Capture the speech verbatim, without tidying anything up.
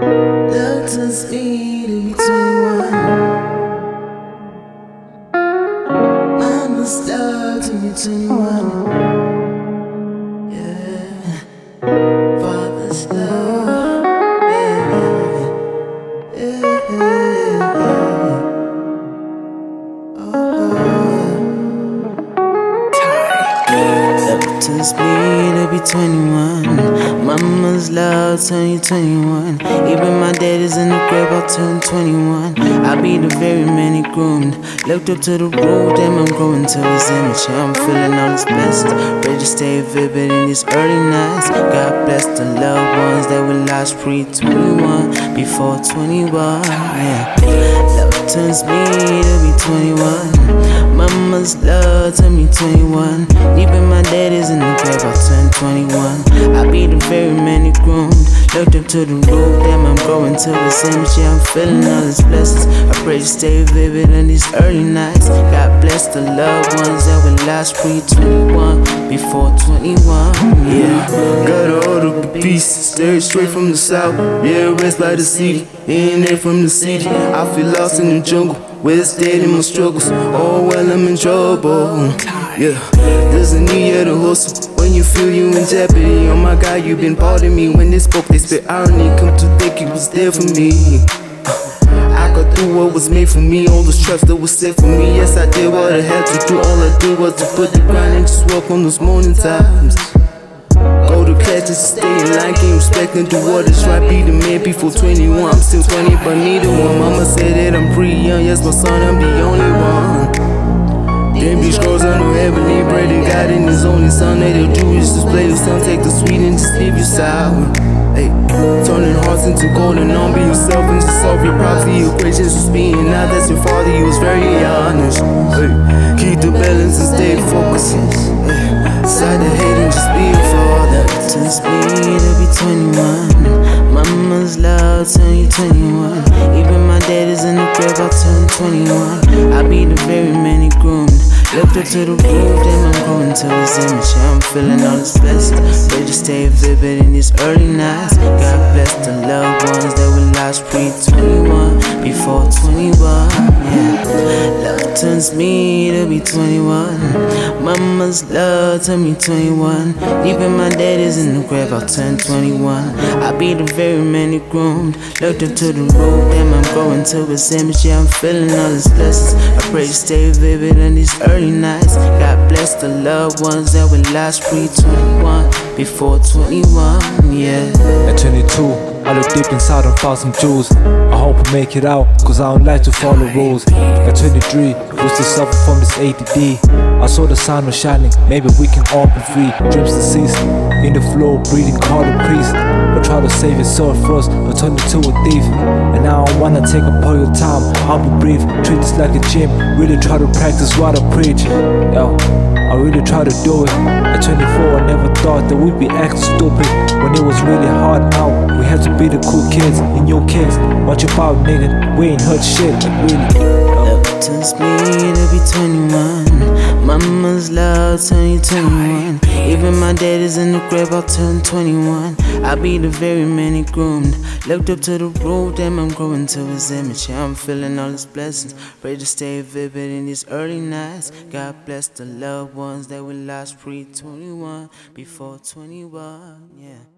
Love turns me to be twenty-one. Mama's love to me twenty-one. Yeah. Father's love. Yeah. Yeah. Oh. Love turns me to be twenty-one. Mama's love turn you twenty-one. Even my daddy's in the grave, I'll turn twenty-one. I'll be the very many groomed. Looked up to the road, damn, I'm growing to his image. Yeah, I'm feeling all his blessings. Ready to stay vivid in these early nights. God bless the loved ones that were lost pre twenty-one, before twenty-one. Yeah. Love turns me to be twenty-one. Mama's love turned me twenty-one. Even my daddy's in the grave, I'll turn twenty-one. I'll be the very many groomed. Looked up to the roof, damn, I'm growing to his image. Yeah, I'm feeling all his blessings. I pray to stay vivid in these early nights. God bless the loved ones that were lost pre twenty-one, before twenty-one. Yeah. Got all the pieces, straight straight from the south. Yeah, raised by the city, in there from the city. I feel lost in the jungle, where it's dead in my struggles. Oh well, I'm in trouble. Yeah, there's a need yeah, to hustle when you feel you in jeopardy. Oh my God, you been part of me. When they spoke, they spit irony. Come to think you was there for me. I got through what was made for me, all those traps that was set for me. Yes, I did what I had to do. All I did was to put the grind and just walk on those morning times. Go to class just to stay in line, gain respect and do what is right. Be the man before twenty-one. I'm still twenty, but neither one. Mama said that I'm pretty young. Yes, my son, I'm the only one. Them these girls I know heavenly bread and God in his only son. They the Jewish display the sun, take the sweet and just leave you sour. Hey, turning hearts into gold and on, be yourself and just solve your problems. The equations was being out, that's your father, he was very honest. Hey, keep the balance and stay focused. Hey, side the hate and just be a father. Turns me to be twenty-one. Mama's love turn you twenty-one. Even my daddy's in the grave, I'll turn twenty-one. I'll be the very many groomed. Looked up to the roof, damn, I'm growing to his image. Yeah, I'm feeling all his blessings. Ready to stay vivid in these early nights. God bless the loved ones that were lost pre twenty-one, before twenty-one. Yeah, love turns me to be twenty-one. Mama's love turned me twenty-one. Even my daddy's in the grave, I'll turn twenty-one. I'll be the very many groomed. Looked up to the roof, damn, I'm growing to his image. Yeah, I'm feeling all his blessings. I pray to stay vivid in these early nights. God bless the loved ones that were lost pre twenty-one, before twenty-one. Yeah. At twenty-two, I look deep inside and found some jewels. I hope I make it out, cause I don't like to follow rules. At twenty-three, used to suffer from this A D D. I saw the sun was shining, maybe we can all be free. Dreams deceased, in the flow, breathing, call the priest. But try to save your soul first, or turn into a thief. And I don't wanna take up all your time, I'll be brief. Treat this like a gym, really try to practice what I preach. Yo, I really try to do it. At twenty-four, I never thought that we'd be acting stupid. When it was really hard out, we had to be the cool kids in your kids. Watch your power, nigga, we ain't heard shit, like really. Love turns me to be twenty-one. Mama's love turn you twenty-one. Even my daddy's in the grave, I'll turn twenty-one. I'll be the very many groomed. Looked up to the roof, damn, I'm growing to his image. Yeah, I'm feeling all his blessings. Ready to stay vivid in these early nights. God bless the loved ones that were lost pre twenty-one, before twenty-one. Yeah.